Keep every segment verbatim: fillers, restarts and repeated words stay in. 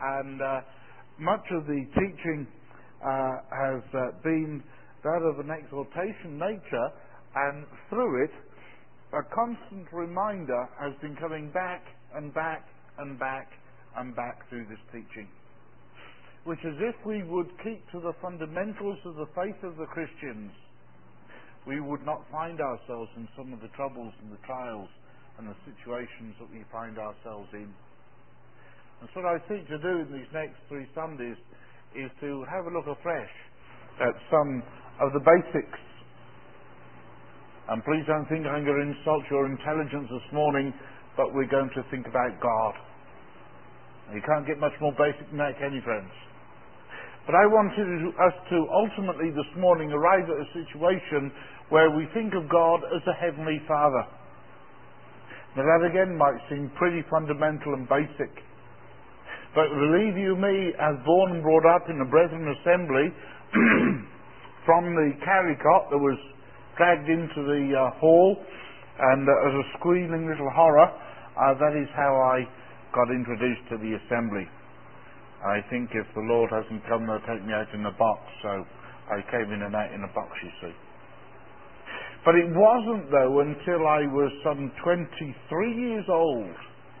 and uh, much of the teaching uh, has uh, been that of an exhortation nature, and through it a constant reminder has been coming back and back and back and back through this teaching, which is if we would keep to the fundamentals of the faith of the Christians, we would not find ourselves in some of the troubles and the trials and the situations that we find ourselves in. And so what I seek to do in these next three Sundays is to have a look afresh at some of the basics. And please don't think I'm going to insult your intelligence this morning, but we're going to think about God. You can't get much more basic than that, can you, friends? But I wanted us to ultimately this morning arrive at a situation where we think of God as a Heavenly Father. Now that again might seem pretty fundamental and basic. But believe you me, as born and brought up in the Brethren Assembly, from the carry cot that was dragged into the uh, hall, and uh, as a squealing little horror, uh, that is how I got introduced to the assembly. I think if the Lord hasn't come, they'll take me out in a box, so I came in and out in a box, you see. But it wasn't, though, until I was some twenty-three years old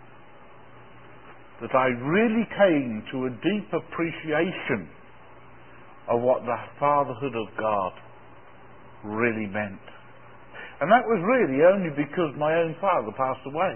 that I really came to a deep appreciation of what the fatherhood of God really meant. And that was really only because my own father passed away.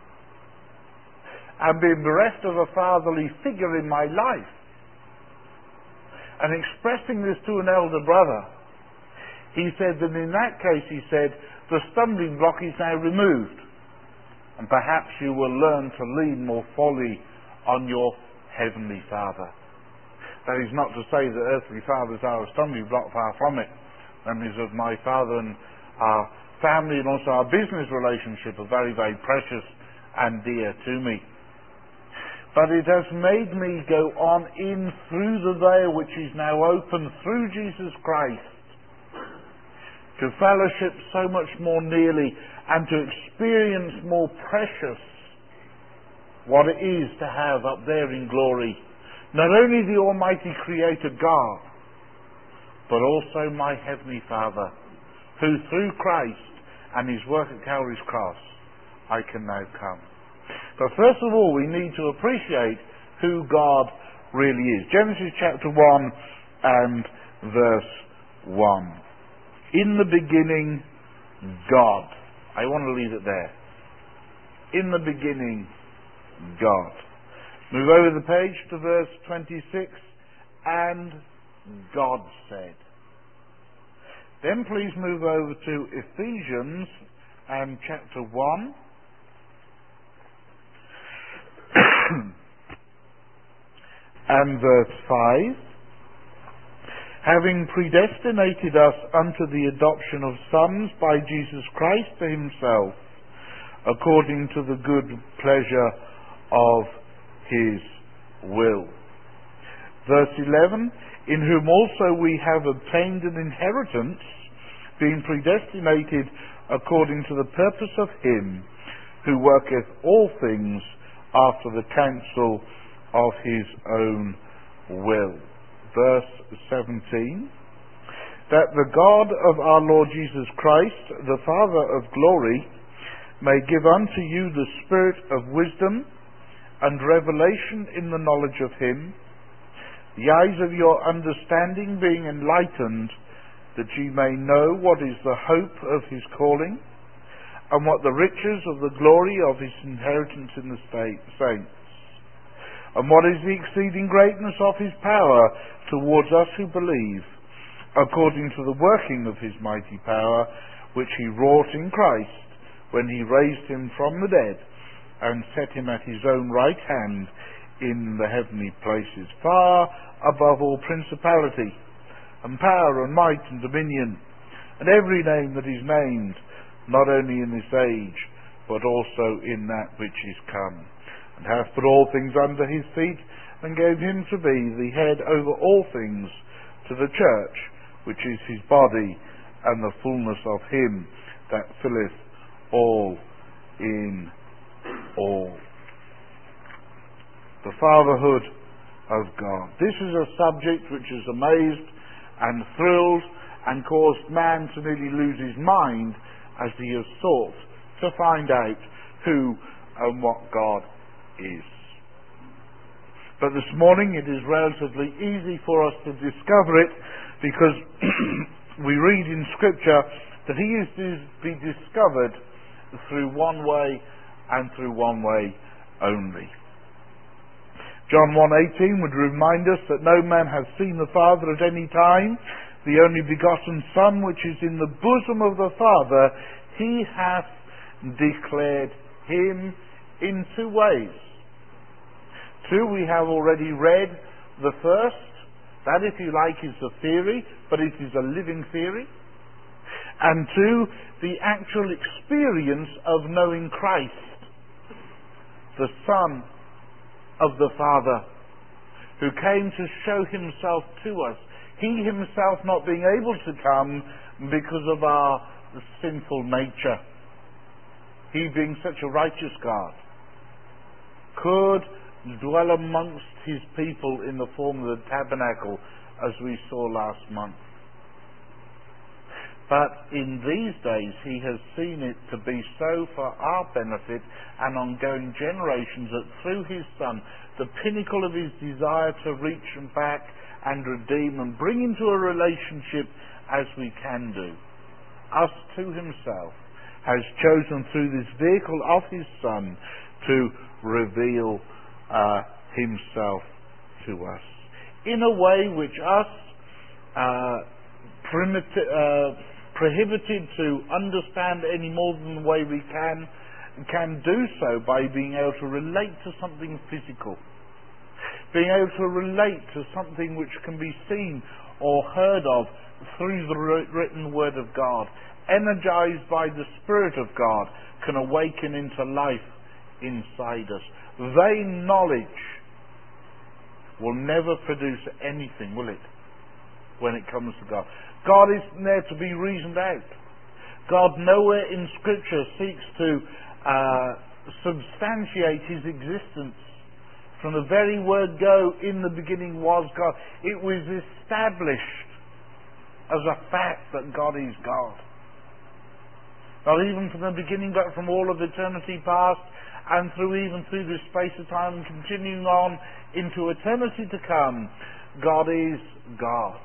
And being bereft of a fatherly figure in my life, and expressing this to an elder brother, he said that in that case, he said, the stumbling block is now removed, and perhaps you will learn to lean more fully on your Heavenly Father. That is not to say that earthly fathers are a stumbling block, far from it. Memories of my father and our family and also our business relationship are very, very precious and dear to me. But it has made me go on in through the veil which is now open through Jesus Christ to fellowship so much more nearly and to experience more precious what it is to have up there in glory not only the Almighty Creator God, but also my Heavenly Father, who through Christ and His work at Calvary's cross I can now come. But first of all, we need to appreciate who God really is. Genesis chapter one and verse one. In the beginning, God. I want to leave it there. In the beginning, God. Move over the page to verse twenty-six. And God said. Then please move over to Ephesians and chapter one. And verse five. Having predestinated us unto the adoption of sons by Jesus Christ to Himself, according to the good pleasure of His will. Verse eleven. In whom also we have obtained an inheritance, being predestinated according to the purpose of Him who worketh all things after the counsel of His own will. Verse seventeen. That the God of our Lord Jesus Christ, the Father of glory, may give unto you the spirit of wisdom and revelation in the knowledge of Him, the eyes of your understanding being enlightened, that ye may know what is the hope of His calling, and what the riches of the glory of His inheritance in the saints, and what is the exceeding greatness of His power towards us who believe, according to the working of His mighty power, which He wrought in Christ, when He raised Him from the dead, and set Him at His own right hand in the heavenly places, far above all principality, and power, and might, and dominion, and every name that is named, not only in this age, but also in that which is come, and hath put all things under His feet, and gave Him to be the head over all things to the church, which is His body, and the fullness of Him that filleth all in all. The fatherhood of God. This is a subject which has amazed and thrilled and caused man to nearly lose his mind as he has sought to find out who and what God is. But this morning it is relatively easy for us to discover it, because we read in Scripture that he is to be discovered through one way and through one way only. John one eighteen would remind us that no man has seen the Father at any time. The only begotten Son, which is in the bosom of the Father, he hath declared him in two ways. Two, we have already read. The first, that if you like is a theory, but it is a living theory. And two, the actual experience of knowing Christ, the Son of the Father, who came to show himself to us. He himself not being able to come because of our sinful nature. He being such a righteous God could dwell amongst his people in the form of the tabernacle, as we saw last month. But in these days he has seen it to be so for our benefit and ongoing generations, that through his Son, the pinnacle of his desire to reach back and redeem and bring into a relationship as we can do, us to himself, has chosen through this vehicle of his Son to reveal uh, himself to us in a way which us uh, primiti- uh, prohibited to understand any more than the way we can can do so by being able to relate to something physical, being able to relate to something which can be seen or heard of through the written word of God, energized by the Spirit of God, can awaken into life inside us. Vain knowledge will never produce anything, will it, when it comes to God? God isn't there to be reasoned out. God nowhere in Scripture seeks to uh, substantiate his existence. From the very word go, in the beginning was God. It was established as a fact that God is God. Not even from the beginning, but from all of eternity past, and through even through this space of time, and continuing on into eternity to come, God is God,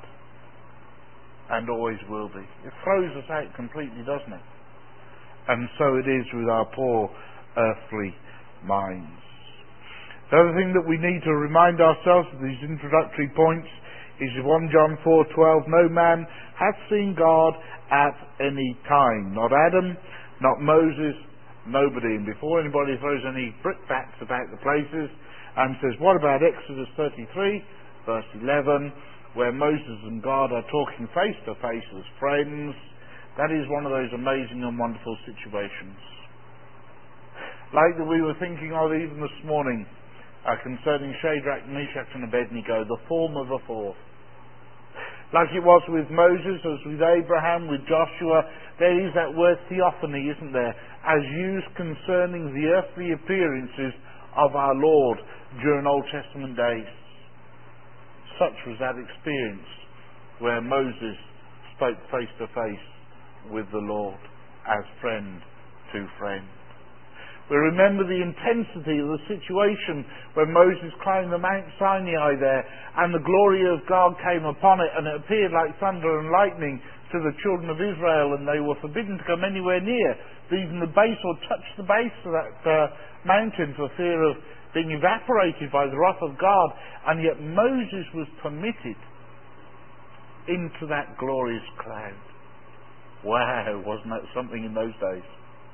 and always will be. It throws us out completely, doesn't it? And so it is with our poor earthly minds. The other thing that we need to remind ourselves of these introductory points is First John four twelve. No man hath seen God at any time. Not Adam, not Moses, nobody. And before anybody throws any brickbats about the places and says, what about Exodus thirty-three, verse eleven, where Moses and God are talking face to face as friends? That is one of those amazing and wonderful situations. Like that we were thinking of even this morning, uh, concerning Shadrach, Meshach and Abednego, the form of a fourth. Like it was with Moses, as with Abraham, with Joshua, there is that word theophany, isn't there, as used concerning the earthly appearances of our Lord during Old Testament days. Such was that experience where Moses spoke face to face with the Lord as friend to friend. We remember the intensity of the situation when Moses climbed the Mount Sinai there, and the glory of God came upon it, and it appeared like thunder and lightning to the children of Israel, and they were forbidden to come anywhere near even the base or touch the base of that uh, mountain for fear of being evaporated by the wrath of God. And yet Moses was permitted into that glorious cloud. Wow, wasn't that something in those days?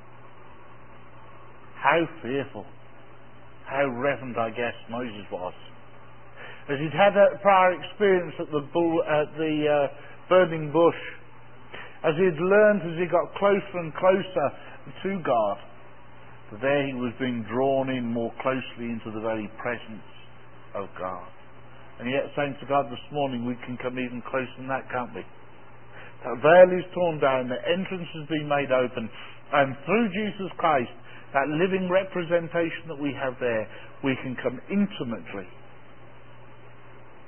How fearful, how reverent, I guess, Moses was. As he'd had a prior experience at the bull, at the uh, burning bush, as he'd learned as he got closer and closer to God, there he was being drawn in more closely into the very presence of God. And yet, saying to God this morning, we can come even closer than that, can't we? That veil is torn down, the entrance has been made open, and through Jesus Christ, that living representation that we have there, we can come intimately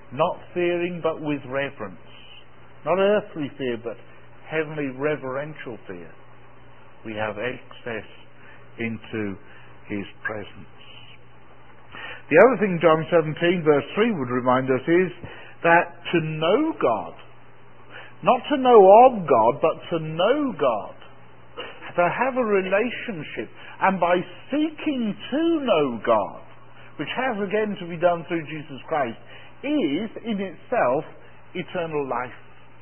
not fearing but with reverence. Not earthly fear, but heavenly reverential fear. We have access into his presence. The other thing John seventeen verse three would remind us is that to know God, not to know of God, but to know God, to have a relationship, and by seeking to know God, which has again to be done through Jesus Christ, is in itself eternal life.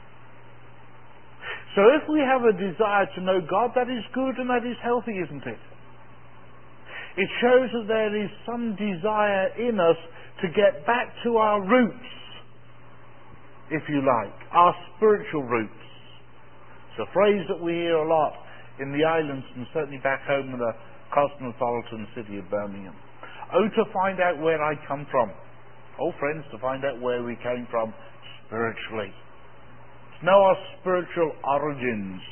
So if we have a desire to know God, that is good and that is healthy, isn't it? It shows that there is some desire in us to get back to our roots, if you like, our spiritual roots. It's a phrase that we hear a lot in the islands and certainly back home in the cosmopolitan city of Birmingham. Oh, to find out where I come from. Oh, friends, to find out where we came from spiritually. To know our spiritual origins.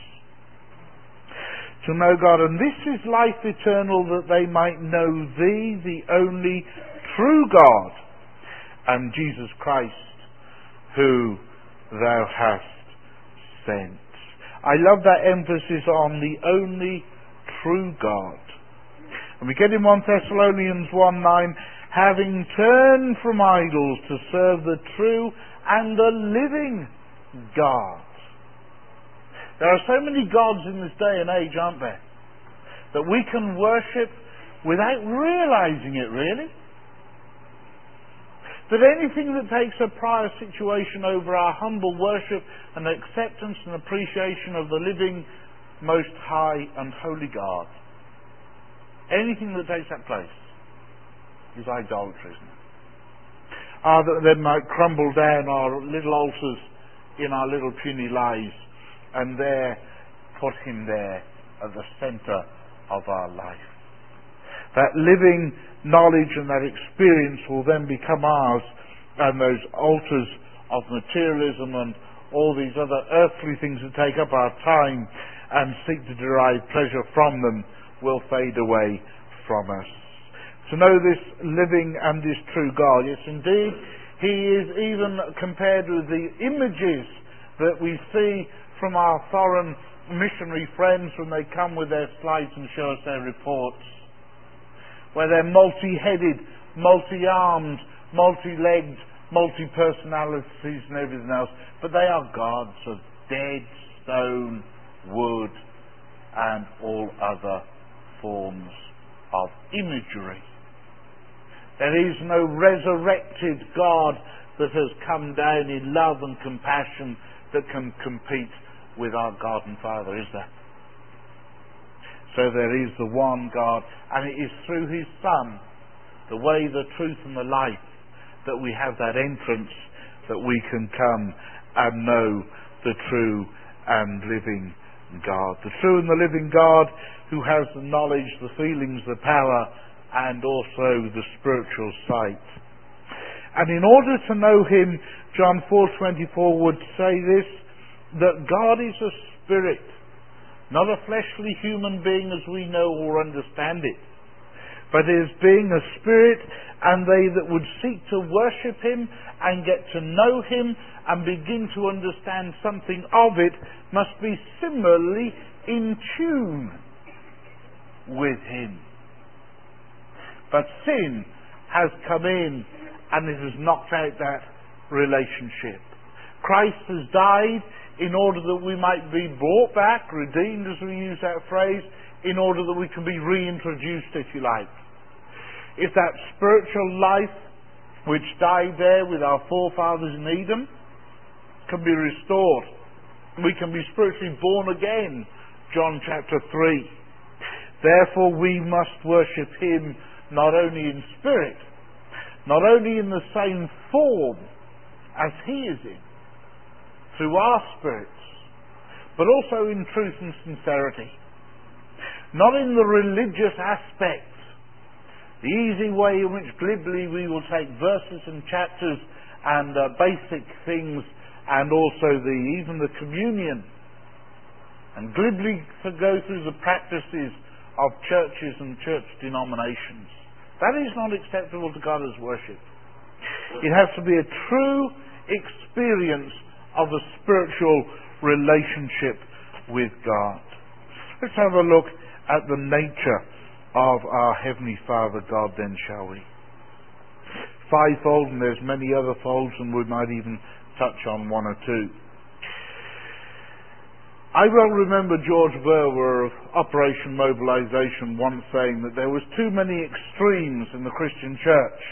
To know God. And this is life eternal, that they might know thee, the only true God, and Jesus Christ, who thou hast sent. I love that emphasis on the only true God. And we get in First Thessalonians one nine, having turned from idols to serve the true and the living God. There are so many gods in this day and age, aren't there, that we can worship without realizing it, really. That anything that takes a prior situation over our humble worship and acceptance and appreciation of the living, most high and holy God, anything that takes that place is idolatry, isn't it? Ah, that then might crumble down our little altars in our little puny lives, and there put him there at the centre of our life. That living knowledge and that experience will then become ours, and those altars of materialism and all these other earthly things that take up our time and seek to derive pleasure from them will fade away from us. To know this living and this true God, yes indeed, he is even compared with the images that we see from our foreign missionary friends when they come with their slides and show us their reports, where they're multi-headed, multi-armed, multi-legged, multi-personalities and everything else, but they are gods of dead stone, wood, and all other forms of imagery. There is no resurrected God that has come down in love and compassion that can compete with our God and Father, is there? So there is the one God, and it is through his Son, the way, the truth and the life, that we have that entrance, that we can come and know the true and living God. The true and the living God who has the knowledge, the feelings, the power, and also the spiritual sight. And in order to know him, John four twenty-four would say this, that God is a spirit, not a fleshly human being as we know or understand it, but is being a spirit, and they that would seek to worship him and get to know him and begin to understand something of it must be similarly in tune with him. But sin has come in and it has knocked out that relationship. Christ has died in order that we might be brought back, redeemed as we use that phrase, in order that we can be reintroduced, if you like. If that spiritual life which died there with our forefathers in Eden can be restored, we can be spiritually born again, John chapter three. Therefore we must worship him not only in spirit, not only in the same form as he is in, through our spirits, but also in truth and sincerity. Not in the religious aspect, the easy way in which glibly we will take verses and chapters and uh, basic things, and also the even the communion, and glibly to go through the practices of churches and church denominations. That is not acceptable to God as worship. It has to be a true experience of a spiritual relationship with God. Let's have a look at the nature of our Heavenly Father God then, shall we? Fivefold, and there's many other folds, and we might even touch on one or two. I well remember George Verwer of Operation Mobilization once saying that there was too many extremes in the Christian church.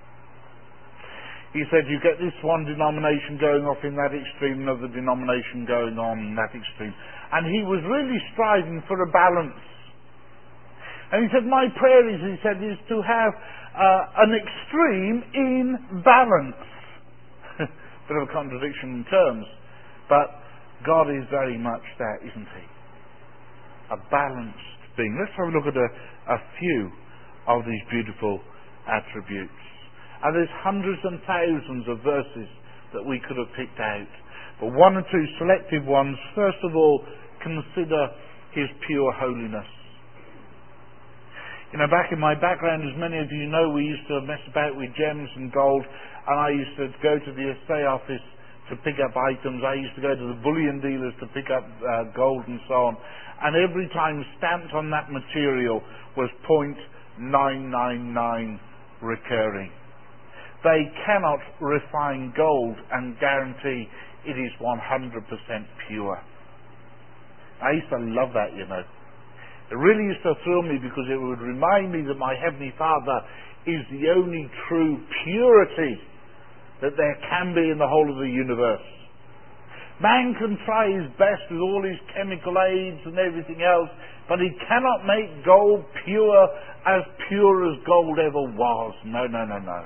He said you get this one denomination going off in that extreme, another denomination going on in that extreme. And he was really striving for a balance. And he said, my prayer is, he said, is to have uh, an extreme in balance. Bit of a contradiction in terms. But God is very much that, isn't he? A balanced being. Let's have a look at a, a few of these beautiful attributes. And there's hundreds and thousands of verses that we could have picked out. But one or two selective ones. First of all, consider his pure holiness. You know, back in my background, as many of you know, we used to mess about with gems and gold, and I used to go to the estate office to pick up items. I used to go to the bullion dealers to pick up uh, gold and so on. And every time stamped on that material was point nine nine nine recurring. They cannot refine gold and guarantee it is one hundred percent pure. I used to love that, you know. It really used to thrill me because it would remind me that my Heavenly Father is the only true purity that there can be in the whole of the universe. Man can try his best with all his chemical aids and everything else, but he cannot make gold pure as pure as gold ever was. No, no, no, no.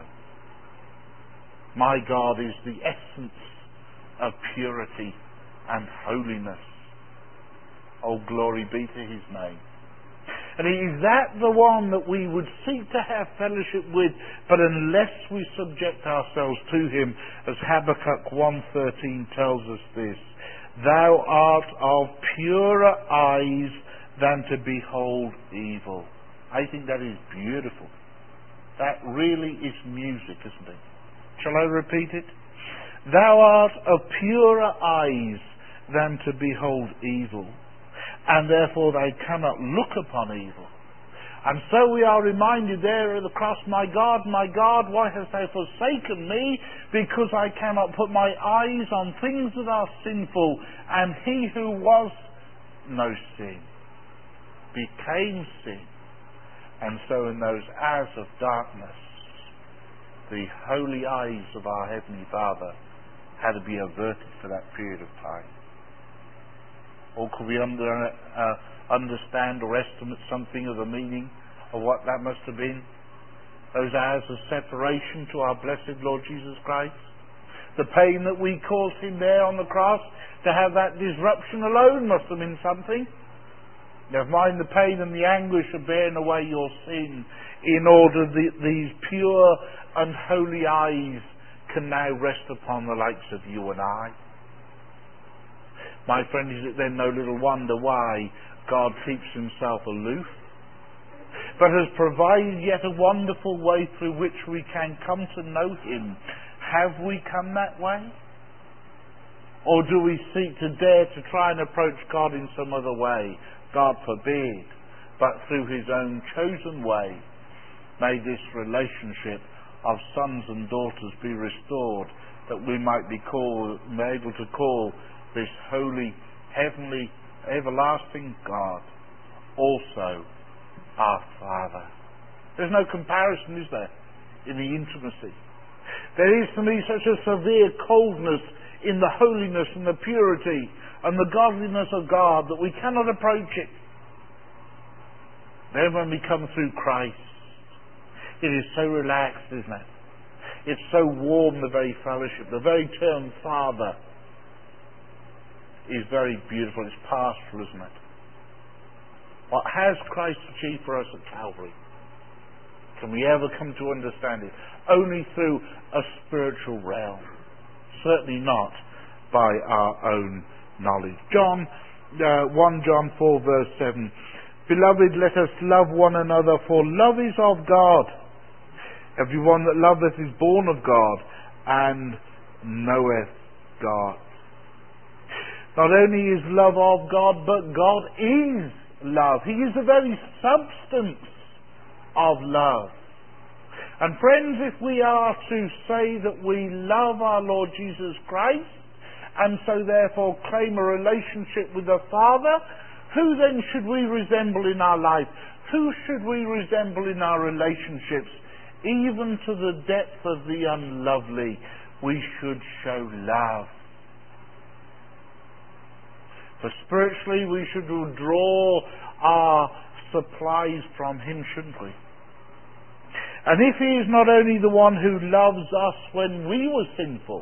My God is the essence of purity and holiness. Oh, glory be to his name. And is that the one that we would seek to have fellowship with, but unless we subject ourselves to him, as Habakkuk one thirteen tells us this, thou art of purer eyes than to behold evil. I think that is beautiful. That really is music, isn't it? Shall I repeat it? Thou art of purer eyes than to behold evil, and therefore they cannot look upon evil. And so we are reminded there at the cross, my God, my God, why hast thou forsaken me? Because I cannot put my eyes on things that are sinful. And he who was no sin became sin. And so in those hours of darkness, the holy eyes of our Heavenly Father had to be averted for that period of time. Or could we under, uh, understand or estimate something of the meaning of what that must have been? Those hours of separation to our blessed Lord Jesus Christ. The pain that we caused him there on the cross, to have that disruption alone must have been something. Never mind the pain and the anguish of bearing away your sin, in order that these pure and holy eyes can now rest upon the likes of you and I. My friend, is it then no little wonder why God keeps himself aloof, but has provided yet a wonderful way through which we can come to know him? Have we come that way? Or do we seek to dare to try and approach God in some other way? God forbid. But through his own chosen way, may this relationship of sons and daughters be restored, that we might be called, be able to call this holy, heavenly, everlasting God also our Father. There's no comparison, is there, in the intimacy? There is to me such a severe coldness in the holiness and the purity and the godliness of God that we cannot approach it. Then when we come through Christ, it is so relaxed, isn't it? It's so warm, the very fellowship. The very term Father is very beautiful. It's pastoral, isn't it? What has Christ achieved for us at Calvary? Can we ever come to understand it? Only through a spiritual realm. Certainly not by our own knowledge. John, uh, First John four verse seven. Beloved, let us love one another, for love is of God. Everyone that loveth is born of God, and knoweth God. Not only is love of God, but God is love. He is the very substance of love. And friends, if we are to say that we love our Lord Jesus Christ, and so therefore claim a relationship with the Father, who then should we resemble in our life? Who should we resemble in our relationships? Even to the depth of the unlovely, we should show love. For spiritually, we should draw our supplies from Him, shouldn't we? And if He is not only the one who loves us when we were sinful,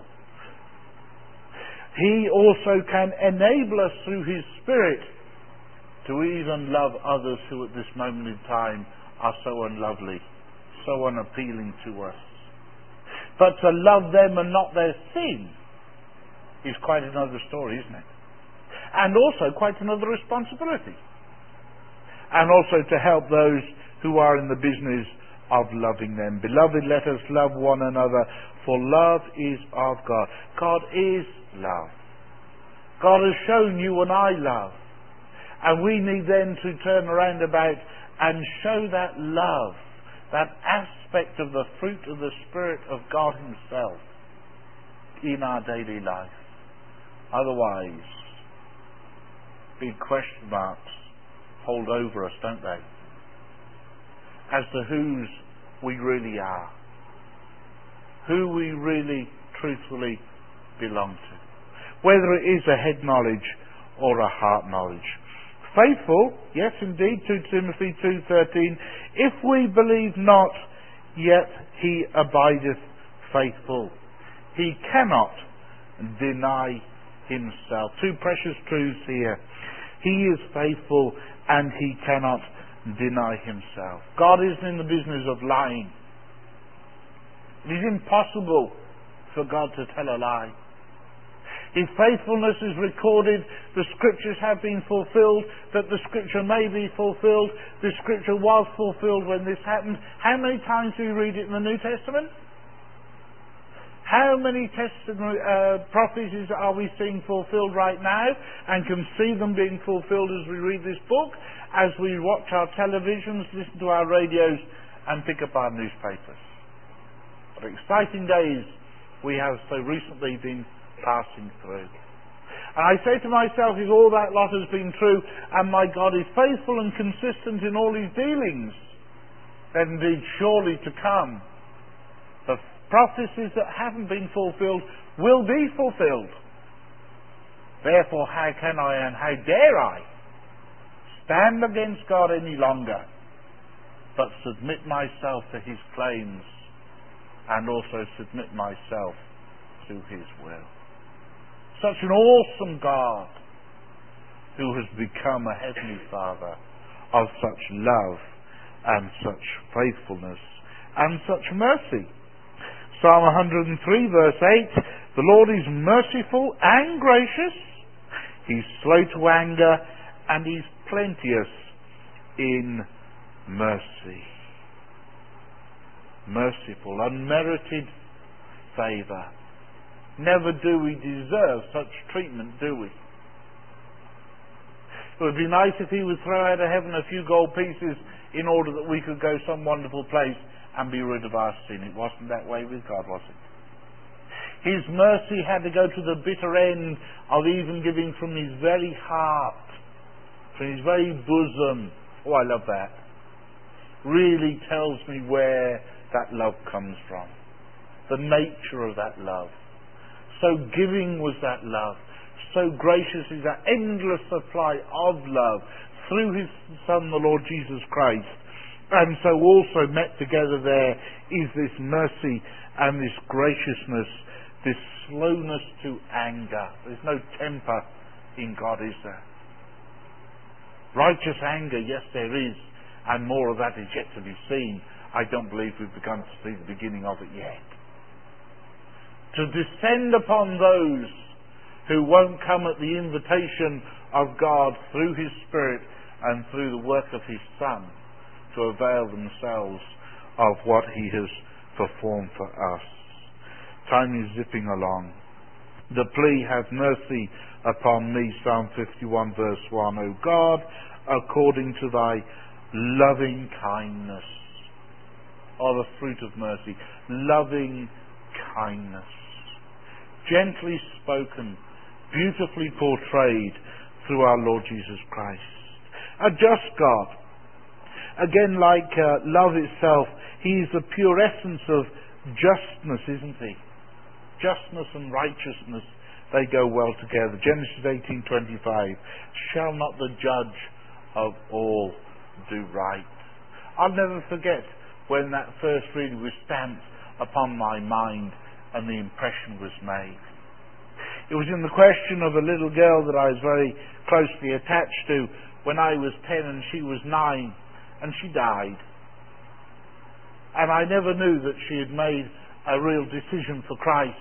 He also can enable us through His Spirit to even love others who at this moment in time are so unlovely, so unappealing to us. But to love them and not their sin is quite another story, isn't it? And also quite another responsibility. And also to help those who are in the business of loving them. Beloved, let us love one another, for love is of God. God is love. God has shown you and I love. And we need then to turn around about and show that love, that aspect of the fruit of the Spirit of God Himself in our daily life. Otherwise, big question marks hold over us, don't they? As to whose we really are. Who we really, truthfully belong to. Whether it is a head knowledge or a heart knowledge. Faithful, yes indeed, Second Timothy two thirteen, if we believe not, yet He abideth faithful. He cannot deny Himself. Two precious truths here. He is faithful and He cannot deny Himself. God isn't in the business of lying. It is impossible for God to tell a lie. His faithfulness is recorded. The Scriptures have been fulfilled, that the Scripture may be fulfilled. The Scripture was fulfilled when this happened. How many times do we read it in the New Testament? How many testimony, uh, prophecies are we seeing fulfilled right now, and can see them being fulfilled as we read this book, as we watch our televisions, listen to our radios, and pick up our newspapers? What exciting days we have so recently been passing through. And I say to myself, if all that lot has been true, and my God is faithful and consistent in all His dealings, then indeed surely to come, the prophecies that haven't been fulfilled will be fulfilled. Therefore, how can I and how dare I stand against God any longer, but submit myself to His claims and also submit myself to His will. Such an awesome God who has become a Heavenly Father of such love and such faithfulness and such mercy. Psalm one hundred three verse eight, the Lord is merciful and gracious, He's slow to anger, and He's plenteous in mercy. Merciful, unmerited favour. Never do we deserve such treatment, do we? It would be nice if He would throw out of heaven a few gold pieces in order that we could go some wonderful place and be rid of our sin. It wasn't that way with God, was it? His mercy had to go to the bitter end of even giving from His very heart, from His very bosom. Oh, I love that. Really tells me where that love comes from. The nature of that love. So giving was that love. So gracious is that endless supply of love through His Son, the Lord Jesus Christ. And so also met together there is this mercy and this graciousness, this slowness to anger. There's no temper in God, is there? Righteous anger, yes there is, and more of that is yet to be seen. I don't believe we've begun to see the beginning of it yet. To descend upon those who won't come at the invitation of God through His Spirit and through the work of His Son to avail themselves of what He has perform for us. Time is zipping along. The plea, have mercy upon me, Psalm fifty-one verse one. O God, according to thy loving kindness. Or the fruit of mercy. Loving kindness. Gently spoken, beautifully portrayed through our Lord Jesus Christ. A just God. Again, like uh, love itself, he is the pure essence of justness, isn't he? Justness and righteousness, they go well together. Genesis eighteen twenty-five. Shall not the judge of all do right? I'll never forget when that first reading was stamped upon my mind and the impression was made. It was in the question of a little girl that I was very closely attached to when I was ten and she was nine, and she died. And I never knew that she had made a real decision for Christ.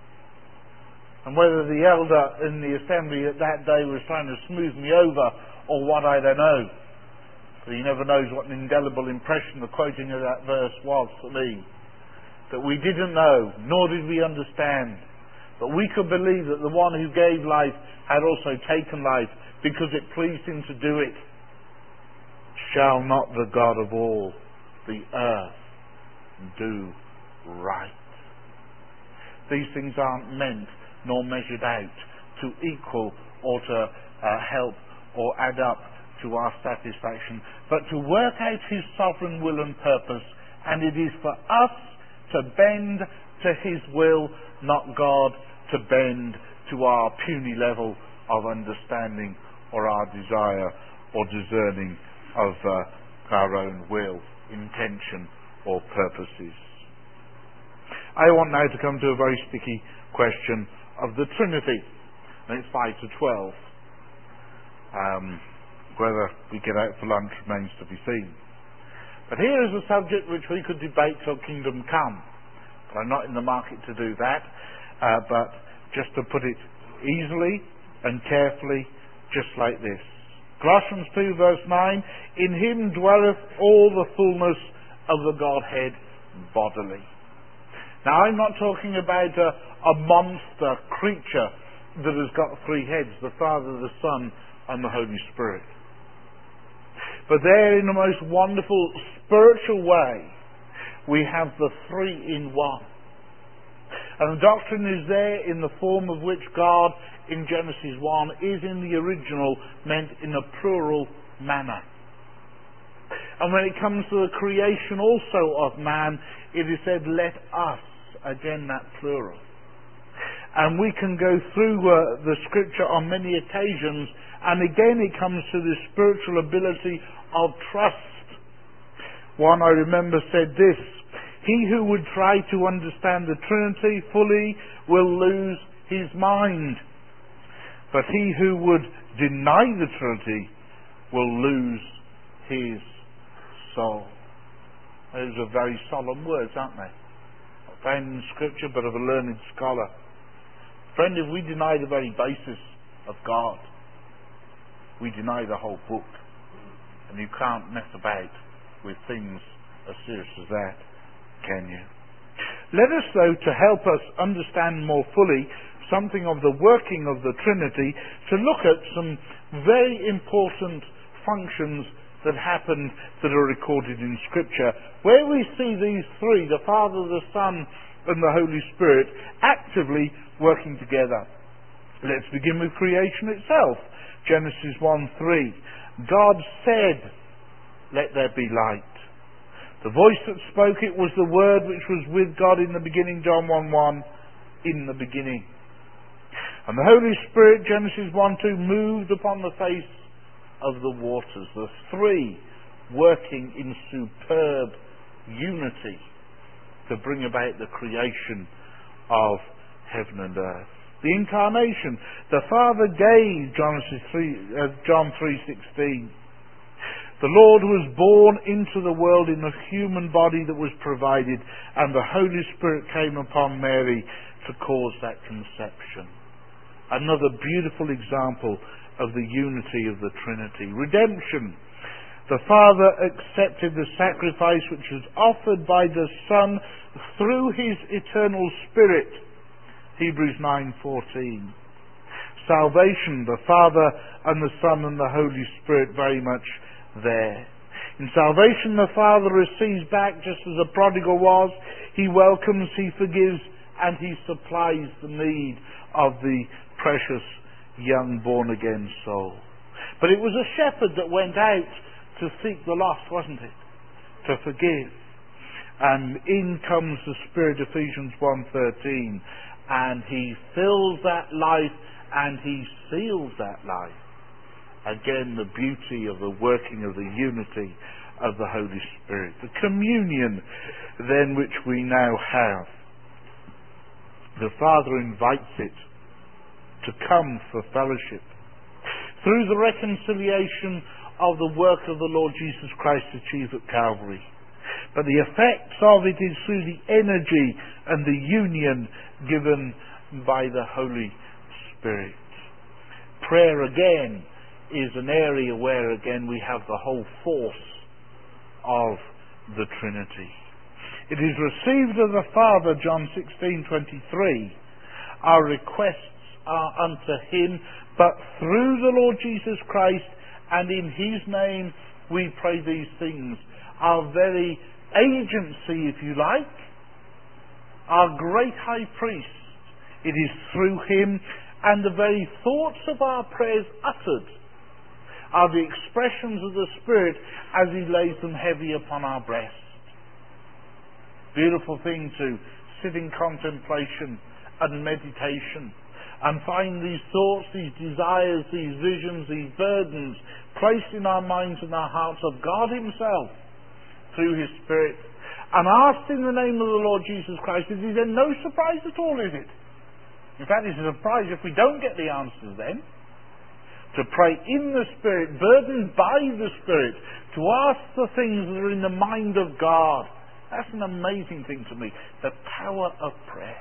And whether the elder in the assembly at that day was trying to smooth me over or what, I don't know. But he never knows what an indelible impression the quoting of that verse was for me. That we didn't know, nor did we understand. But we could believe that the one who gave life had also taken life because it pleased him to do it. Shall not the God of all the earth do right? These things aren't meant nor measured out to equal or to uh, help or add up to our satisfaction, but to work out his sovereign will and purpose. And it is for us to bend to his will, not God to bend to our puny level of understanding or our desire or discerning of uh, our own will, intention or purposes. I want now to come to a very sticky question of the Trinity. And it's five to twelve. Um, whether we get out for lunch remains to be seen. But here is a subject which we could debate till kingdom come. But I'm not in the market to do that. Uh, but just to put it easily and carefully, just like this. Colossians two verse nine, in him dwelleth all the fullness of the Godhead bodily. Now I'm not talking about a, a monster creature that has got three heads, the Father, the Son and the Holy Spirit. But there, in the most wonderful spiritual way, we have the three in one. And the doctrine is there in the form of which God in Genesis one is in the original meant in a plural manner. And when it comes to the creation also of man, it is said, let us, again that plural. And we can go through uh, the scripture on many occasions, and again it comes to the spiritual ability of trust. One I remember said this, he who would try to understand the Trinity fully will lose his mind. But he who would deny the Trinity will lose his soul. Those are very solemn words, aren't they? Not found in Scripture, but of a learned scholar. Friend, if we deny the very basis of God, we deny the whole book. And you can't mess about with things as serious as that, can you? Let us, though, to help us understand more fully something of the working of the Trinity, to look at some very important functions that happened that are recorded in Scripture, where we see these three, the Father, the Son, and the Holy Spirit, actively working together. Let's begin with creation itself. Genesis one three. God said, let there be light. The voice that spoke it was the Word which was with God in the beginning, John one one, in the beginning. And the Holy Spirit, Genesis one two, moved upon the face of the waters. The three working in superb unity to bring about the creation of heaven and earth. The incarnation. The Father gave, Genesis three, uh, John three sixteen. The Lord was born into the world in a human body that was provided, and the Holy Spirit came upon Mary to cause that conception. Another beautiful example of the unity of the Trinity. Redemption. The Father accepted the sacrifice which was offered by the Son through his eternal Spirit. Hebrews nine fourteen. Salvation, the Father and the Son and the Holy Spirit very much there. In salvation, the Father receives back just as the prodigal was. He welcomes, he forgives, and he supplies the need of the precious young born-again soul. But it was a shepherd that went out to seek the lost, wasn't it? To forgive. And in comes the Spirit, Ephesians one thirteen, and he fills that life and he seals that life. Again, the beauty of the working of the unity of the Holy Spirit. The communion then which we now have. The Father invites it to come for fellowship. Through the reconciliation of the work of the Lord Jesus Christ achieved at Calvary. But the effects of it is through the energy and the union given by the Holy Spirit. Prayer again is an area where again we have the whole force of the Trinity. It is received of the Father, John sixteen twenty-three. Our requests are unto him, but through the Lord Jesus Christ, and in his name we pray these things. Our very agency, if you like, our great high priest, it is through him, and the very thoughts of our prayers uttered are the expressions of the Spirit as he lays them heavy upon our breast. Beautiful thing to sit in contemplation and meditation and find these thoughts, these desires, these visions, these burdens placed in our minds and our hearts of God himself through his Spirit, and asked in the name of the Lord Jesus Christ. It is then no surprise at all, is it? In fact, it's a surprise if we don't get the answers then. To pray in the Spirit, burdened by the Spirit, to ask the things that are in the mind of God. That's an amazing thing to me. The power of prayer.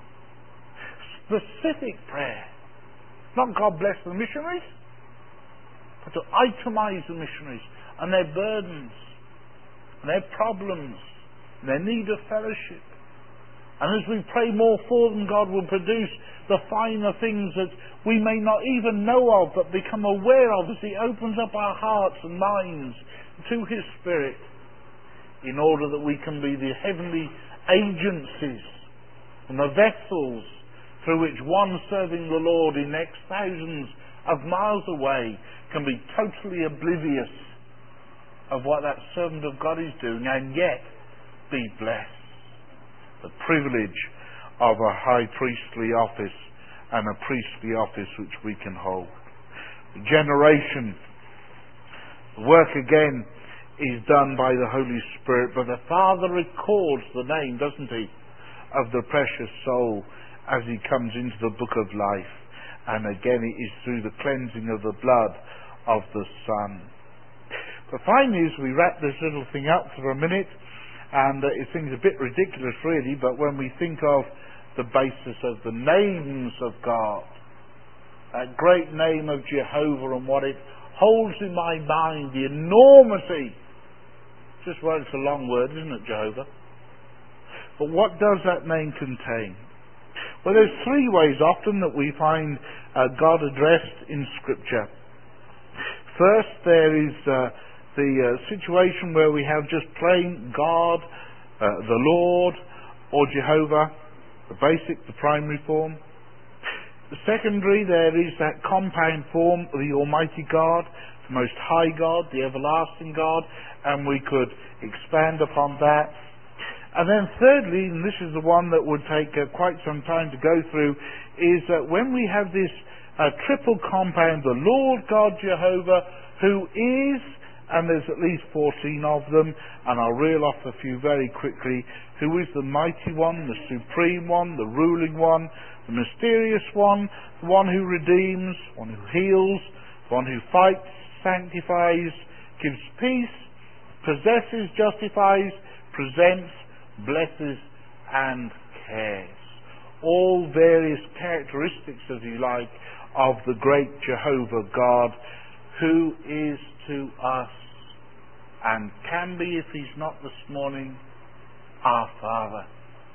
Specific prayer. Not God bless the missionaries, but to itemize the missionaries and their burdens, and their problems, and their need of fellowship. And as we pray more for them, God will produce the finer things that we may not even know of, but become aware of as he opens up our hearts and minds to his Spirit, in order that we can be the heavenly agencies and the vessels through which one serving the Lord in next thousands of miles away can be totally oblivious of what that servant of God is doing, and yet be blessed. The privilege of a high priestly office and a priestly office which we can hold. Generation, work again is done by the Holy Spirit, but the Father records the name, doesn't he, of the precious soul as he comes into the book of life. And again it is through the cleansing of the blood of the Son. But finally, as we wrap this little thing up for a minute, and uh, it seems a bit ridiculous really, but when we think of the basis of the names of God, that great name of Jehovah and what it holds in my mind, the enormity. Just well, it's a long word, isn't it, Jehovah? But what does that name contain? Well, there's three ways often that we find uh, God addressed in Scripture. First, there is uh, the uh, situation where we have just plain God, uh, the Lord, or Jehovah, the basic, the primary form. The secondary, there is that compound form of the Almighty God, the Most High God, the Everlasting God, and we could expand upon that. And then thirdly, and this is the one that would take uh, quite some time to go through, is that when we have this uh, triple compound, the Lord God Jehovah, who is, and there's at least fourteen of them, and I'll reel off a few very quickly, who is the mighty one, the supreme one, the ruling one, the mysterious one, the one who redeems, one who heals, one who fights, sanctifies, gives peace, possesses, justifies, presents, blesses, and cares. All various characteristics, as you like, of the great Jehovah God, who is to us and can be, if he's not this morning, our Father.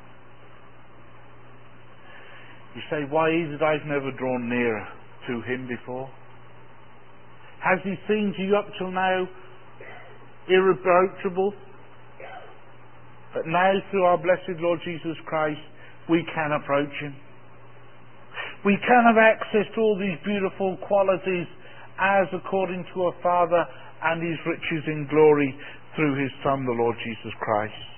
You say, why is it I've never drawn nearer to him before? Has he seemed to you up till now irreproachable? But now, through our blessed Lord Jesus Christ, we can approach him. We can have access to all these beautiful qualities as according to a Father and his riches in glory through his Son, the Lord Jesus Christ.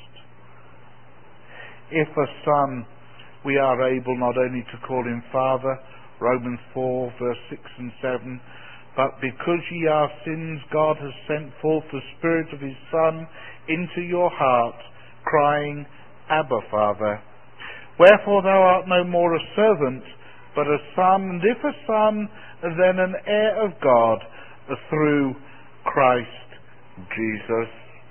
If a Son, we are able not only to call him Father, Romans four, verse six and seven, but because ye are sins, God has sent forth the Spirit of his Son into your heart, crying, Abba, Father. Wherefore thou art no more a servant, but a son, and if a son, then an heir of God, through Christ Jesus.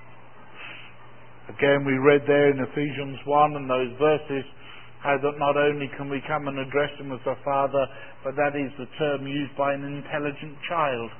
Again, we read there in Ephesians one and those verses, how that not only can we come and address him as a father, but that is the term used by an intelligent child.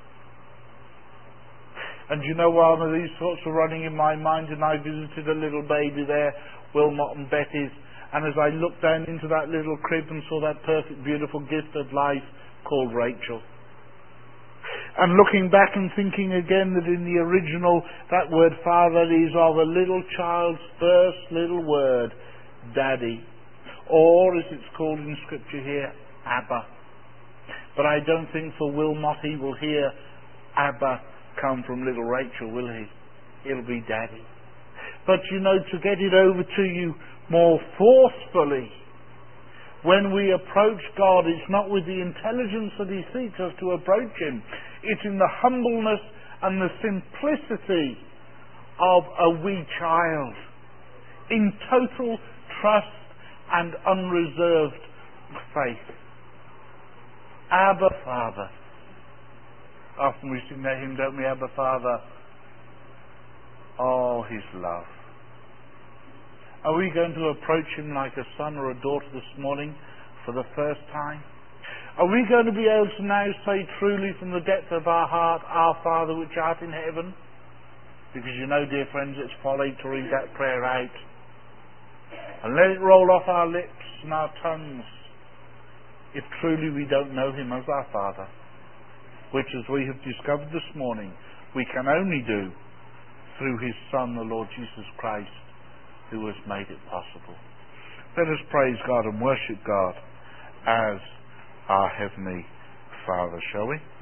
And you know, one of these thoughts were running in my mind, and I visited a little baby there, Wilmot and Betty's, and as I looked down into that little crib and saw that perfect, beautiful gift of life called Rachel. And looking back and thinking again that in the original, that word father is of a little child's first little word, daddy. Or, as it's called in Scripture here, Abba. But I don't think for Wilmot he will hear Abba come from little Rachel, will he? It'll be daddy. But you know, to get it over to you more forcefully, when we approach God, it's not with the intelligence that he seeks us to approach him. It's in the humbleness and the simplicity of a wee child, in total trust and unreserved faith. Abba, Father. Often we sing that hymn, don't we? Abba, Father. Oh, his love. Are we going to approach him like a son or a daughter this morning for the first time? Are we going to be able to now say truly from the depth of our heart, Our Father which art in heaven? Because you know, dear friends, it's folly to read that prayer out and let it roll off our lips and our tongues if truly we don't know him as our Father, which, as we have discovered this morning, we can only do through his Son, the Lord Jesus Christ, who has made it possible. Let us praise God and worship God as our Heavenly Father, shall we?